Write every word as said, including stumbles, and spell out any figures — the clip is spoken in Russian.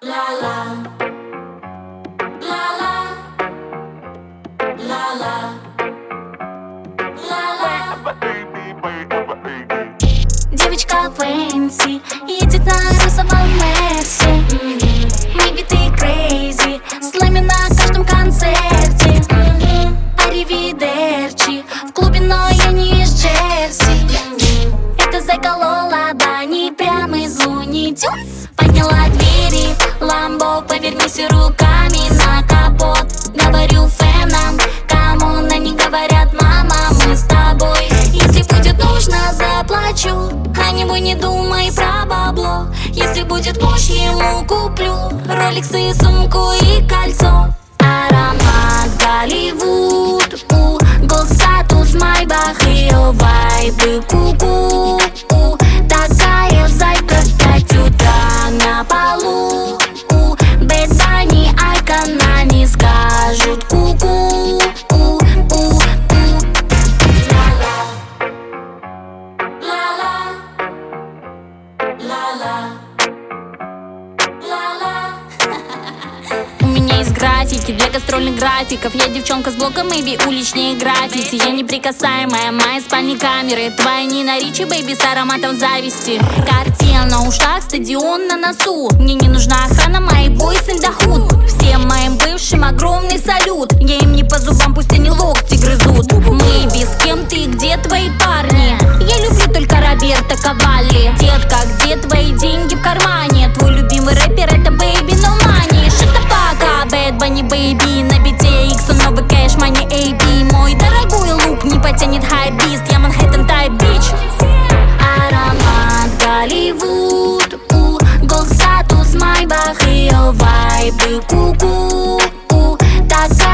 Девочка Фэнси едет на розовом Мерсе. Maybe ты crazy, слэми на каждом концерте. Аривидерчи, в клубе, но я не из Джерси. Это зайка Лола, да, не прямо из Луни Тюнс. Подняла двери, Ламбо, повернись руками на капот. Говорю фэнам, камон, они говорят: мама, мы с тобой. Если будет нужно, заплачу, а небой не думай про бабло. Если будет муж, ему куплю роликсы, сумку и кольцо. Аромат Голливуд, у голд статус, майбах, ее вайбы ку-ку. У такая зайка в пять утра на полу. У Бэд Банни, Айкона не скажут ку-ку. У меня есть графики для гастрольных графиков. Я девчонка с блока, maybe уличные граффити. Я неприкасаемая, мои спальни камеры. Твои Нина Ричи, бэйби, с ароматом зависти. Картина на ушах, стадион на носу. Мне не нужна охрана, мои бойс in the hood. Всем моим бывшим огромный салют. Я им не по зубам, пусть они локти грызут. Maybe, с кем ты, где твои парни? Я люблю только Роберто Кавалли. Детка, где твои деньги в кармане? Твой любимый рэпер — это Baby No Money. Шатапака, Бэд Банни, бэйби. На бите икс, новый кэш, мани эй би. Мой дорогой лук не потянет хайбист. Я Манхэттен тайп бич. Аромат Голливуд, у голд статус, майбах, ее вайбы ку-ку. У такая